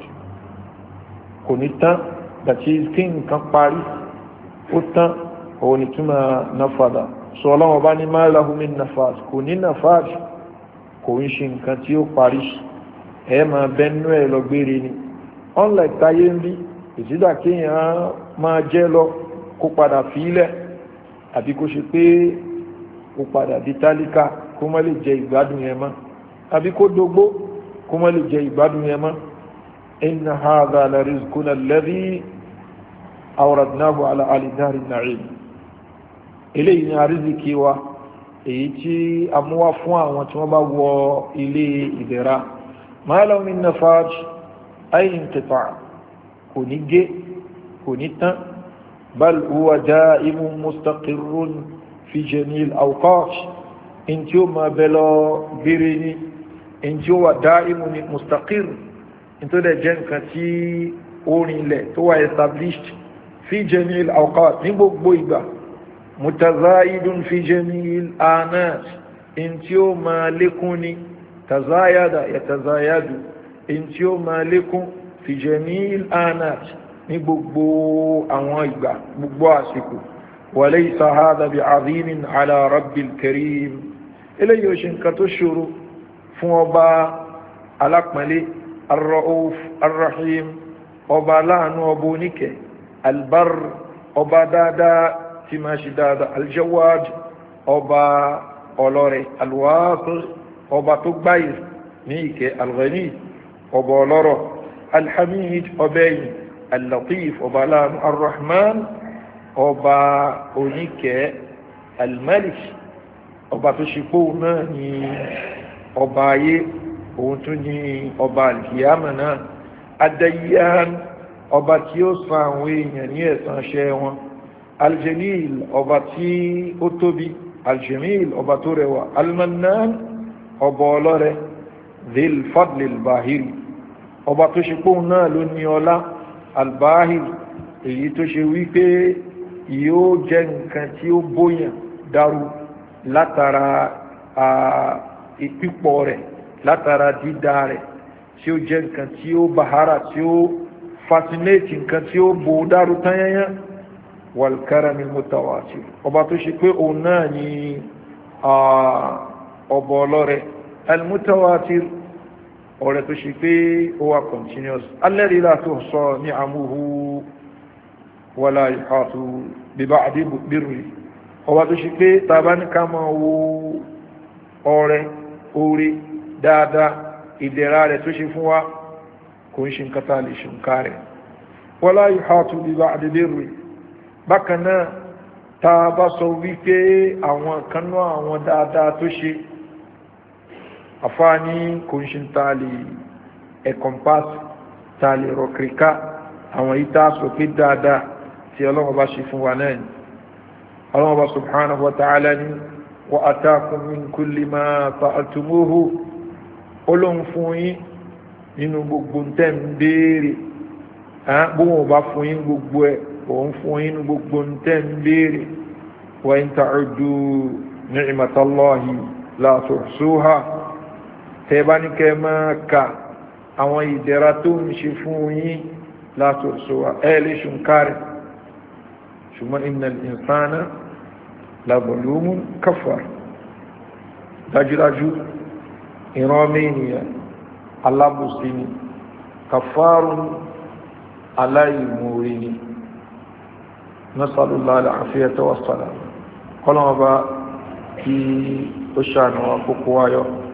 kò ní tán dàtí kí nǹkan parí ó tán òun ni túmọ̀ nafada sọ Ọlọ́run bá ní ma lahu min nafad kò ní nafad kò ń ṣe nǹkan tí ó parí ẹ máa bẹ́nu ẹ̀ lọ gbére ni unlike táyé ń bí ìsídà kéèyàn máa jẹ́ lọ kó padà fílẹ̀ àbí kó ṣe pé kó padà di tálíkà kó má lè jẹ ìgbádùn yẹn mọ́ àbí kó dógbó kó má lè jẹ ìgbádùn yẹn mọ́. inna hadha la rizquna alladhi awradnahu ala ali dari na'im eléyìí ni àrízìkí wa èyí tí a mú wá fún àwọn tí wọ́n bá wọ ilé ìdẹ̀ra ma lahu min nafad ay inqita' kò ní gé kò ní tán bal huwa da'imun mustaqirrun fi jamil awqat in tí ó máa bẹ lọ gbére ní in tí ó wà da'imun mustaqir in tó dẹ̀ jẹ́ nǹkan tí ó rinlẹ̀ tó wà established fi jamil awqat ní gbogbo ìgbà mutazayidun fi jamil anat in tí ó máa lékún ní tazayada yatazayadu in tí ó máa lékún fi jamil anat ní gbogbo àwọn ìgbà gbogbo àsìkò walaysa hadha bi'azimin ala rabbil karim eléyìí ó ṣe nǹkan tó ṣòro fún ọba alápọ̀nlé ar-ra'uf ar-rahim ọba aláàánú ọba oníkẹ́ albar ọba dáadáa tí máa ṣe dáadáa aljawad ọba ọlọ́rẹ̀ alwasir ọba tó gbáyé ní ìkẹ́ alghani ọba ọlọ́rọ̀ alhamid ọbẹ̀yìn al-latif ọba aláàánú ar-rahman ọba oníkẹ́ al-malik ọba tó ṣe pòun náà ní ọba ayé òun tún ní ọba alkiyama náà adayyan ọba tí ó san àwọn èèyàn ní ẹ̀san iṣẹ́ wọn aljalil ọba tí ó tóbi aljamil ọba tó rẹwà almannan ọba ọlọ́rẹ dhil fadli albahiri ọba tó ṣe pòun náà ló ní ọlá albahir èyí tó ṣe wípé yóò jẹ́ nǹkan tí ó bóyàn dárú látara ìpípọ̀ rẹ̀ látara dídá rẹ̀ tí ó jẹ́ nǹkan tí ó bahara tí ó fascinate nǹkan tí ó bò dárú tányányá wal karamil mutawatir ọba tó ṣe pé òun náà ni ọba ọlọ́rẹ̀ al mutawatir ọ̀rẹ́ tó ṣe pé ó wà continuous alladhi la tuhsa ni'amuhu wala yuhatu bi ba'di birri ọba tó ṣe pé tàbá ní ká máa wo ọrẹ orí dáadáa ìdẹ̀ra rẹ̀ tó ṣe fún wa kò ń ṣe nǹkan tá lè ṣe nǹkan rẹ̀ wala yuhatu bi ba'di birri bákan náà tá bá sọ wípé àwọn kanú àwọn dáadáa tó ṣe àfáàní kò ń ṣe tá lè encompass tá lè rọ̀kìríká àwọn ìta sọ pé dáadáa tí ọlọ́wọ́ bá ṣe fún wa náà ni Allah subhanahu wa ta'ala ni wa atakum min kulli ma fa'altumuhu olóhun fún yín nínú gbogbo tẹ́ ń béèrè bó wọn bá fún yín gbogbo ẹ̀ òun fún yín nínú gbogbo tẹ́ ń béèrè wa in ta'uddu ni'matallahi la tuhsuha tẹ́ bá ní kẹ́ máa ka àwọn ìdẹ̀ra tó ń ṣe fún yín la tuhsuha ẹ̀ lè ṣùnkárẹ̀ ṣùgbọ́n innal insana la zalumun kafar dájúdájú ìran mẹ́niyàn alábùsí ni kafarun aláìmòrí ni nasallallahu al-afiyata wassalam kọlọ́wọ́ bá kí ó ṣàánà àkókò ayọ́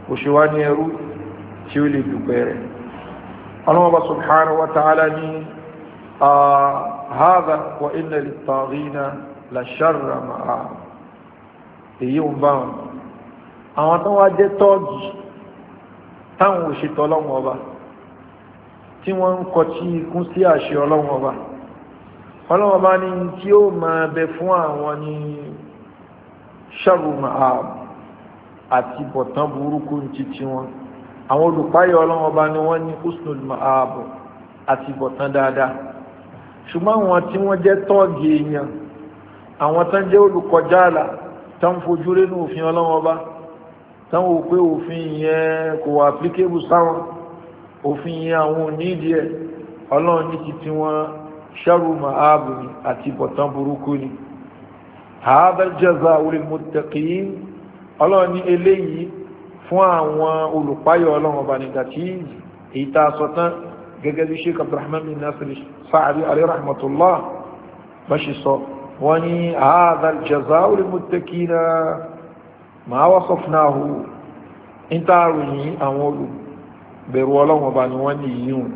kò ṣe wá ní ẹrú tí ó lè dúpẹ́ rẹ̀. Allah subhanahu wa ta'ala ní hadha wa inna lit-taghina la sharra ma'a. Èyí ń bá wọn àwọn tó wá jẹ́ tọ́ọ̀gì táwọn òṣètò ọlọ́wọ́n ọba tí wọ́n ń kọ tí ikún sí àṣẹ ọlọ́wọ́n ọba ọlọ́wọ́n ọba ní tí ó máa bẹ fún àwọn ní sharru ma'ab àti bọ̀tán burúkú ti tí wọn. Àwọn olùpáyọ̀ ọlọ́wọ́n ọba ni wọ́n ní husnul ma'ab àti bọ̀tán dáadáa. Ṣùgbọ́n àwọn tí wọ́n jẹ́ tọ́ọ̀gì èèyàn àwọn tán jẹ́ olùkọjá àlà tán fojú rénú òfin ọlọ́wọ́n ọba tán wò pé òfin yẹn kò wà applicable sáwọn, òfin yẹn àwọn onídìí ẹ̀, ọlọ́run ní ti tí wọ́n sharru ma'ab ni àti bọ̀tán burúkú ni. hadha al-jazā'u lil-muttaqīn, ọlọ́run ní eléyìí fún àwọn olùpáyọ̀ ọlọ́run ọba nígbà tí èyí tá a sọ tán gẹ́gẹ́ bí Sheikh Abdurrahman bin Nasir Sa'di alayhi rahmatullah bá ṣe sọ wọ́n ní hadha al-jazā'u lil-muttaqīn ma wasafnahu in taaru yin àwọn olùbẹ̀rù Ọlọ́run Ọba ni wọ́n ní yìí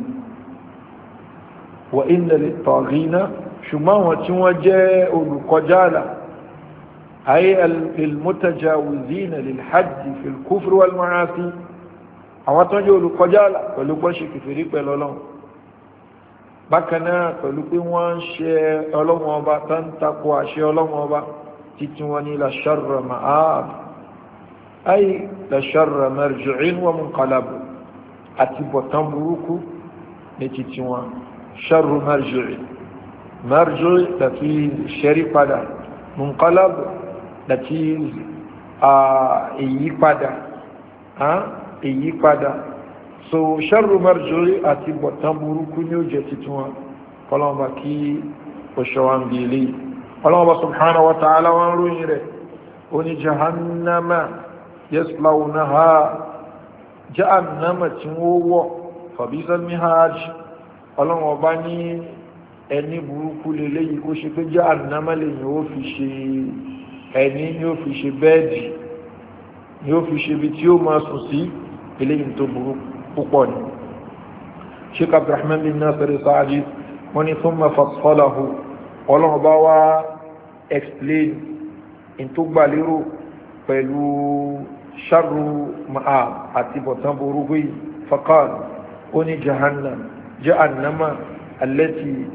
wa inna lit-taghina ṣùgbọ́n wọn tí wọ́n jẹ́ olùkọjá àlà ay al-mutajawizina lil-hadd fi al-kufr wal-ma'asi, àwọn tó jẹ́ olùkọjá àlà pẹ̀lú pé ṣe kèfèrí pẹ̀lú Ọlọ́run, bákan náà pẹ̀lú pé wọ́n ń ṣe Ọlọ́run Ọba tán takò àṣẹ Ọlọ́run Ọba títí wọn ní la sharra ma'ab ay la sharra marji'in wa munqalab, àti bọ̀tán burúkú ní títí wọn. Sharru marji'in, marji' láti ṣẹ́rí padà, munqalab láti èyí padà èyí padà. So sharru marji'in àti bọ̀tán burúkú ní ó jẹ́ títí wọn. Ọlọ́run kí ó ṣọ́wọ́n bí ilé. Ọlọ́run subhanahu wa ta'ala wọn ròyìn rẹ̀ ó ní jahannama yaslawnaha, jahannama tí wọ́n wọ̀ fabisal mihaj. Ọlọ́run ọba ní ẹni burúkú lélẹ́yìí kó ṣe pé jahannama lè ní ó fi ṣe ẹni ní ó fi ṣe bẹ́ẹ̀dì ní ó fi ṣe bí tí ó máa sùn sí, eléyìí tó burú púpọ̀ ni. Sheikh Abdurrahman bin Nasir Sa'di wọ́n ní thumma fassalahu, Ọlọ́run ọba wá explain in tó gbà lérò pẹ̀lú sharru ma'ab àti bọ̀tán burúkú yìí. Faqal, ó ní jahannam, jahannama allati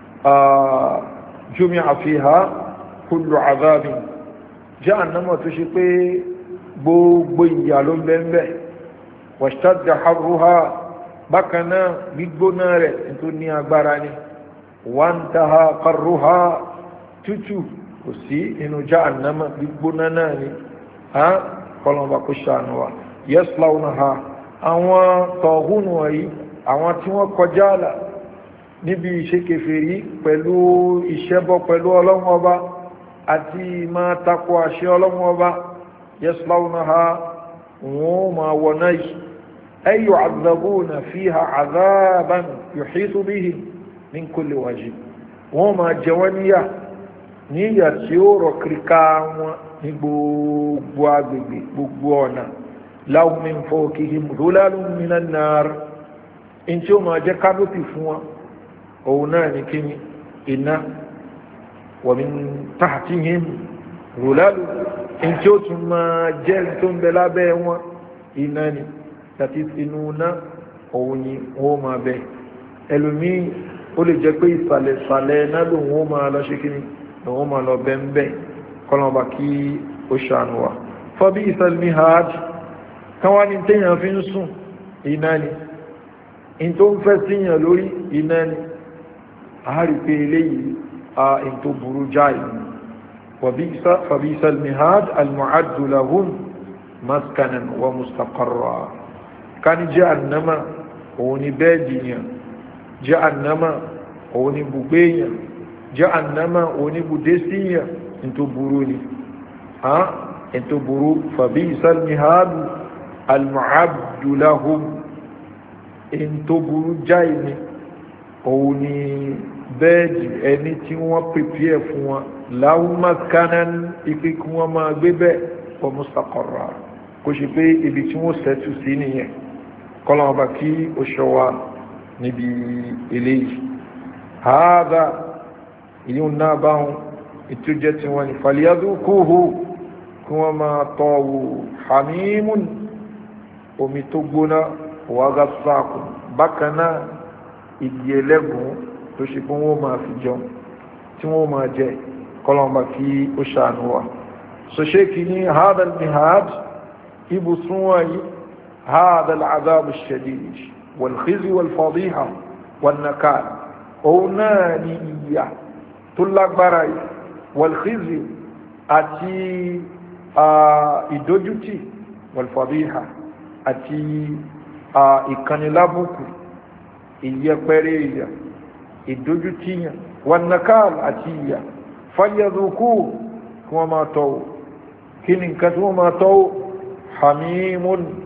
jumi'a fiha kullu azabin, jahannama tó ṣe pé gbogbo ìyà ló bẹ́ẹ̀ washtadda harruha, bákan náà gbígbóná rẹ̀ tó ní agbára ni, wantaha qarruha, tútù kò sí inú jahannama, gbígbóná náà ni kọlọ̀mbà kó ṣàánú wa. yaslawnaha, àwọn tọ̀húnù wọ̀nyí, àwọn tí wọ́n kọjá àlà níbi ìṣe kèfèrí pẹ̀lú ìṣẹ́bọ pẹ̀lú Ọlọ́run Ọba àti máa takò àṣẹ Ọlọ́run Ọba, yaslawnaha, wọ́n máa wọ̀ná yìí. ay yu'adhabuna fiha 'adhaban yuhitu bihim min kulli wajh, wọ́n máa jẹ wọ́n níyà níyà tí ó rọ̀ kíríká wọn ní gbogbo agbègbè, gbogbo ọ̀nà. lahum min fawqihim dhulalun minan nar, in tí ó máa jẹ́ kánópì fún wọn òun náà ní kíni iná. wa min tahtihim dhulalun, in tí ó tún máa jẹ́ tó ń bẹ lábẹ́ wọn iná ni, tàbí inú náà òun ni wọ́n máa bẹ. ẹlòmíì ó lè jẹ́ pé ìsàlẹ̀ ìsàlẹ̀ náà lòun ó máa lọ ṣe kíni lòun ó máa lọ bẹ́ ń bẹ́. kọlọ̀ọ̀bà kí ó ṣàánú wa. fabi isal mihaj, káwá ní téèyàn fi ń sùn iná ni, in tó ń fẹ́ síyàn lórí iná ni, a rí pé eléyìí a in tó burú jáì. fabi isal mihaj al-mu'addu lahum maskanan wa mustaqarra, ká ní jahannama òun ni bẹ́ẹ̀dì yàn, jahannama òun ni bùgbé yàn, jahannama òun ni bùdé síyàn, into buru ni ha into buru. fabisal mihad al-mu'addu lahum, into buru jai ni òun ni bẹ́ẹ̀dì ẹni tí wọ́n prepare fún wọn, lahum maskanan, ipe kí wọ́n máa gbé bẹ́ẹ̀ wa mustaqarra, kó ṣe pé ibi tí wọ́n sẹ́tù sí nìyẹn kọ́lọ̀ ọba kí ó ṣọwa níbi eléyìí hádà ìlú náà báhùn ìtújẹ́ tí wọ́n ní falyadhuquhu kí wọ́n máa tọ́wò hamimun omi tó gbóná wa ghassaqun bákanáà ìdí ẹlẹ́gùn tó ṣe fún wọ́n máa fi jẹun tí wọ́n máa jẹ kọ́lọ̀ ọba kí ó ṣàánú wa so ṣe kì ní hádà al-mihad ibùsùn wáyé هذا العذاب الشديد والخزي والفضيحة والنكال أونانية تلك براي والخزي أتي إدوجتي والفضيحة أتي إكاني لابوك إيقرية إدوجتي والنكال أتي فليذوقوه كما تو كن كتوما تو حميم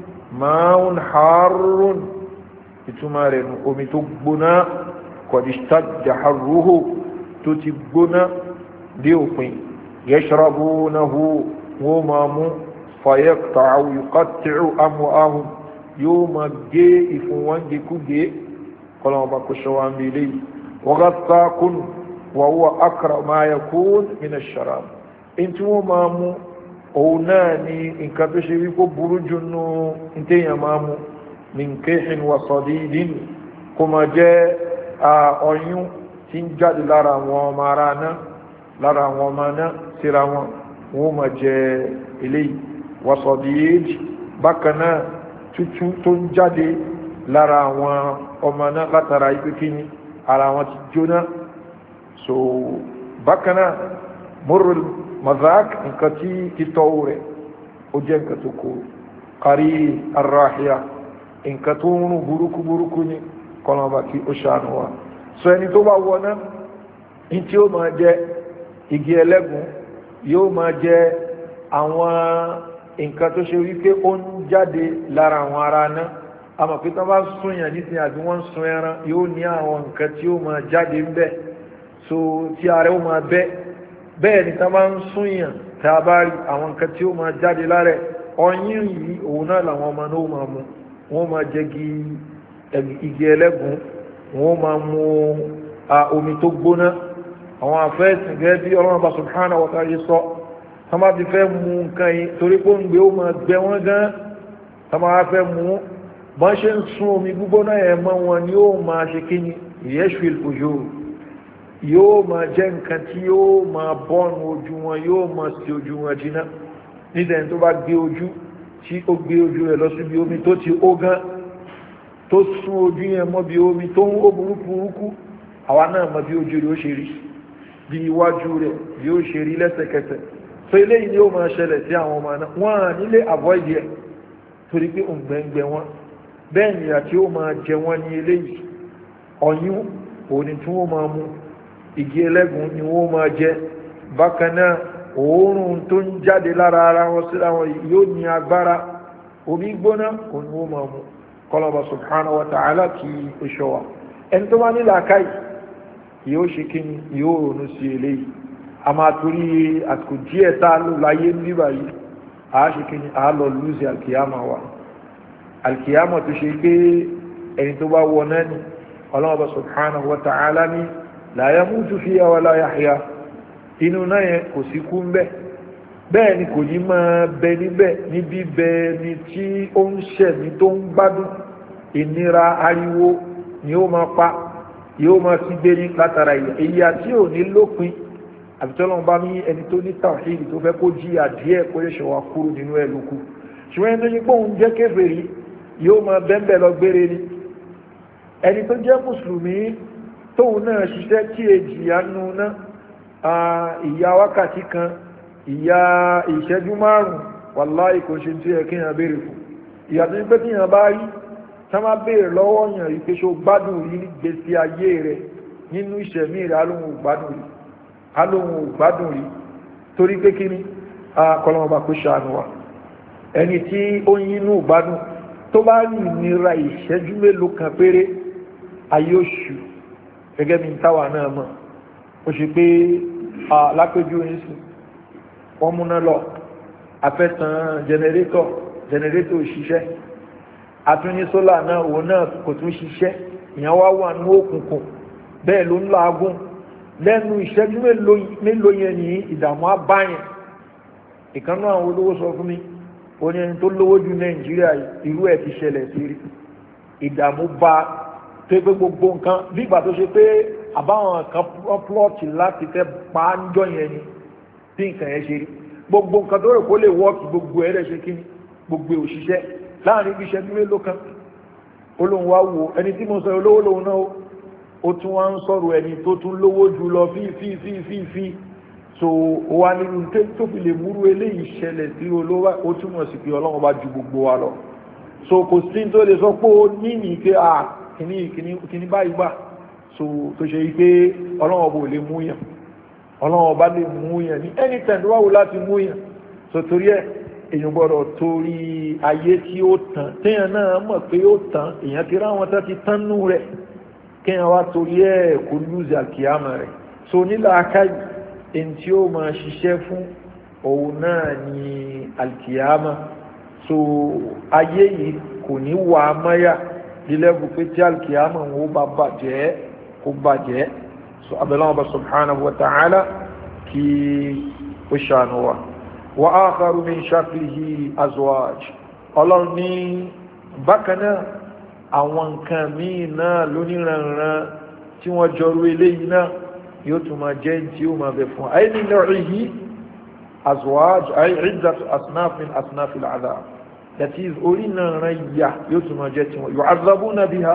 máun harun ìtumọ̀ rẹ̀ nù omi tó gbóná kọ̀dìstàjà harruhu tó ti gbóná dé òpin yashrabunahu wọ́n máa mú fayaqta'u yuqatti'u amwa'ahum yóò máa gé ìfún wọn gẹ́kúgé kọlọ̀ọ̀bá kò ṣọwà mílé wa ghassaqun wa huwa aqra ma yakun min ash-sharab in tí wọ́n máa mú òun náà ni nǹkan tó ṣe wípó burú jù nú ìtẹ́yàn máa mú min kayhin wa sadidin kó ma jẹ́ ọyún tí ń jáde lára àwọn ọmọ ara náà lára àwọn ọmọ náà síra wọn wọ́n ma jẹ eléyìí wa sadid bákanáà tútù tó ń jáde lára àwọn ọmọ náà látara ipé kíní ara wọn ti jóná so bákanáà murrul mazak nǹkan tí títọ́ rẹ̀ ó jẹ́ nǹkan tó kó kárí arráhíà nǹkan tó ń rún burúkú burúkú ní kọlọ̀bà kí ó ṣàánú wa so ẹni tó bá wọná ní tí ó máa jẹ igi ẹlẹ́gùn yóò máa jẹ àwọn nǹkan tó ṣe wípé ó ń jáde lára àwọn ara náà àmọ́ pé tó bá súnyàn nísìnyí àbí wọ́n sun ẹran yóò ní àwọn nǹkan tí ó máa jáde ń bẹ so tí ara ó máa bẹ́ bẹ́ẹ̀ ni tá bá ń súnyàn tá a bá rí àwọn nǹkan tí ó máa jáde lára ọyìn yìí òun náà làwọn ọmọ náà máa mú wọ́n máa jẹ igi ẹlẹ́gùn wọ́n máa mú omi tó gbóná àwọn afẹ́sìn gẹ́gẹ́ bí Ọlọ́run bá subhanahu wa ta'ala sọ tá bá ti fẹ́ mú nǹkan yìí torí pé ó ń gbé ó máa gbẹ wọ́n gan tá bá fẹ́ mú bọ́n ṣe ń sun omi gbígbóná yẹn mọ́ wọn ni ó máa ṣe kí ni yashfil ujur yóò máa jẹ́ nǹkan tí yóò máa bọ́nu ojú wọn yóò máa sí ojú wọn jiná nídẹ̀ẹ́ tó bá gbé ojú tí ó gbé ojú rẹ̀ lọ síbi omi tó ti ó gán tó sún ojú yẹn mọ́ bí omi tó ń ó burúkú burúkú àwa náà mọ̀ bí ojú rẹ̀ ó ṣe rí bí iwájú rẹ̀ bí ó ṣe rí lẹ́sẹ̀kẹsẹ̀ so eléyìí ni ó máa ṣẹlẹ̀ sí àwọn ọmọ náà wọ́n à nílé avoid ẹ̀ torí pé òǹgbẹ̀ǹgbẹ̀ wọn bẹ́ẹ̀ ni àti ó máa jẹ wọ́n ní eléyìí ọyún òní tí wọ́n máa mú igi ẹlẹ́gùn ni wọ́n máa jẹ bákan náà òórùn tó ń jáde lára ara wọn síra wọn yóò ní agbára omi gbóná kò ní wọ́n máa mú kọlọ̀bà subhanahu wa ta'ala kí ó ṣọwà ẹni tó bá ní làákàyè yóò ṣe kí ni yóò ronú sí eléyìí a máa torí àsìkò díẹ̀ tá a lò láyé ń bíbà yìí a ṣe kí ni a lọ lùzì alkiyama wa alkiyama tó ṣe pé ẹni tó bá wọ náà ni ọlọ́ọ̀bà subhanahu wa ta'ala ní la yamutu fiha wa la yahya inú náà yẹn kò sí kú ń bẹ́ bẹ́ẹ̀ ni kò ní máa bẹ níbẹ̀ níbi bẹ́ẹ̀ ni tí ó ń ṣẹ̀mí tó ń gbádùn ìnira ariwo ni ó máa pa yóò máa fi gbé ní látara ìyà tí ò ní lópin àbítọ́lọ́n bá ní ẹni tó ní tàwíìdì tó fẹ́ kó jí àdíẹ̀ kó yẹ ṣọwà kúrò nínú ẹ̀ lókù ṣùgbọ́n ẹni tó ní pọ́ùn jẹ́ kèfèrí yóò máa bẹ́ẹ̀ lọ gbére ni ẹni tó jẹ́ mùsùlùmí tóun náà ṣiṣẹ́ tí èjì yánú náà ìyá wákàtí kan ìyá ìṣẹ́jú márùn-ún wàláhì kò ṣe tí ẹ kí yàn béèrè fún ìyà tó ní pé tí yàn bá rí tá má béèrè lọ́wọ́ yàn rí pé ṣó gbádùn rí ní gbèsè ayé rẹ̀ nínú ìṣẹ̀mí rẹ̀ alóhun ògbádùn rí alóhun ògbádùn rí torí pé kí ni kọlọmọba kó ṣàánú wa ẹni tí ó yínú ògbádùn tó bá rí ìnira ìṣẹ́jú mélòó kan péré ayé oṣù gẹ́gẹ́ bí táwa náà mọ̀ ó ṣe pé lápéjú oníṣù wọ́n múná lọ afẹ́tàn jẹnẹrétọ̀ generator ṣiṣẹ́ àtúní sólà náà òun náà kò tún ṣiṣẹ́ ìyẹn wá wà ní òkùnkùn bẹ́ẹ̀ ló ń lágùn lẹ́nu ìṣẹ́jú mélòó yẹn ní ìdààmú abáyẹn ìkan náà àwọn olówó sọ fún mi ó ní ẹni tó lówó ju Nàìjíríà irú ẹ̀ ti ṣẹlẹ̀ sí rí ìdààmú bá tó pé gbogbo nǹkan bí ìgbà tó ṣe pé àbáwọn kan plọ́ọ̀tì láti fẹ́ pa á ń jọ yẹn ni tí nǹkan yẹn ṣe rí gbogbo nǹkan tó rò kó lè wọ́ọ̀kì gbogbo ẹ̀rẹ́ ṣe kí ni gbogbo òṣìṣẹ́ láàrin ibi iṣẹ́ mélòó kan olóhùn wá wo ẹni tí mo sọ olówó lòun náà ó tún wá ń sọ̀rọ̀ ẹni tó tún lówó jù lọ fí fí fí fí fí so ó wá nínú tó fi lè múrú eléyìí ṣẹlẹ̀ sí olówó ó túmọ̀ sí pé ọlọ́run bá ju gbogbo wa lọ so kò sí tó lè sọ pé ó ní ní pé à kìíní kìíní báyìí gbà so tó ṣe yí pé ọlọ́run bò lè mú yàn ọlọ́run bá lè mú yàn ní anytime tó wá wò láti mú yàn so torí ẹ̀ èyàn gbọ́dọ̀ torí ayé tí ó tán téèyàn náà mọ̀ pé ó tán èyàn ti ráwọn tó ti tán nú rẹ̀ kéèyàn wá torí ẹ̀ kó lùzì àkíyàmà rẹ̀ so nílà akáyì èyí tí ó máa ṣiṣẹ́ fún òun náà ní àkíyàmà so ayé yìí kò ní wà á mọ́yà lílẹ́bù pé tí àkíyàmà wọn ó bá bàjẹ́ kó bàjẹ́ so abẹ́lẹ́ wọn bá subhanahu wa ta'ala kí ó ṣàánú wa. وآخر من شكله أزواج ọlọ́run ní bákanáà àwọn nǹkan míì náà lóníranran tí wọ́n jọrú eléyìí náà yóò tún máa jẹ́ tí ó máa bẹ̀ fún ayé nínú ìhí azwaj ayé ìdàtù asnaf min asnaf al-adhab that is oríranran ìyà yóò tún máa jẹ́ tí wọ́n yu'adhabuna biha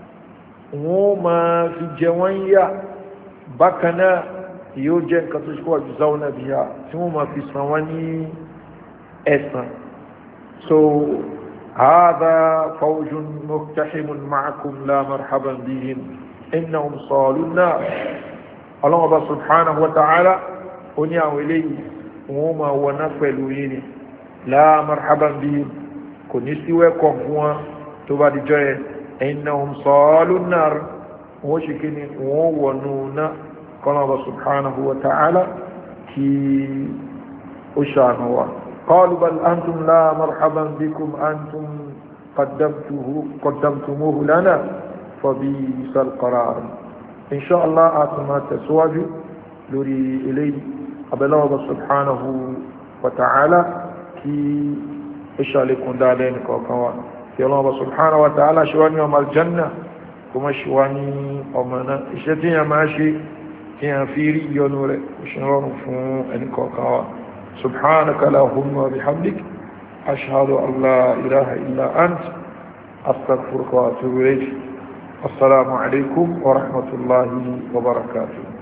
wọ́n máa fi jẹ wọ́n yà bákanáà yóò jẹ́ nǹkan tó ṣíkọ́ àjùzáwọ́nà bí i tí wọ́n ma fi san wọ́n ní ẹ̀san so هذا فوج مقتحم معكم لا مرحبا بهم إنهم صالوا النار الله سبحانه وتعالى أني أولي وما ونفلوين لا مرحبا بهم كنسي وكفوا تبعد جاي إنهم صالوا النار وشكني ونونا قال الله سبحانه وتعالى كي أشانوا قالوا بل أنتم لا مرحبا بكم أنتم قدمته قدمتموه لنا فبئس القرار إن شاء الله أتما تسواج لوري إليه قبل الله سبحانه وتعالى كي إشالكم دالين كوكوا في الله سبحانه وتعالى شواني يوم الجنة كما شواني أمنا إشتين ماشي كيان فيري يونور وشنور فون انكوكا سبحانك اللهم وبحمدك أشهد أن لا إله إلا أنت أستغفرك وأتوب إليك السلام عليكم ورحمة الله وبركاته.